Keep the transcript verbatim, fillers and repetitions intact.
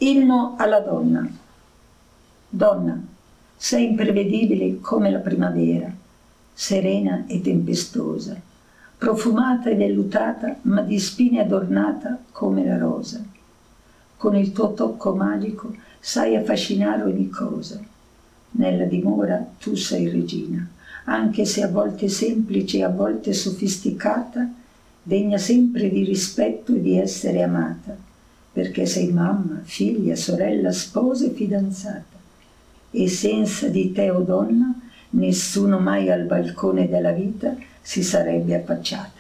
Inno alla donna. Donna, sei imprevedibile come la primavera, serena e tempestosa, profumata e vellutata, ma di spine adornata come la rosa. Con il tuo tocco magico sai affascinare ogni cosa. Nella dimora tu sei regina, anche se a volte semplice e a volte sofisticata, degna sempre di rispetto e di essere amata, perché sei mamma, figlia, sorella, sposa e fidanzata. E senza di te, o donna, nessuno mai al balcone della vita si sarebbe affacciato.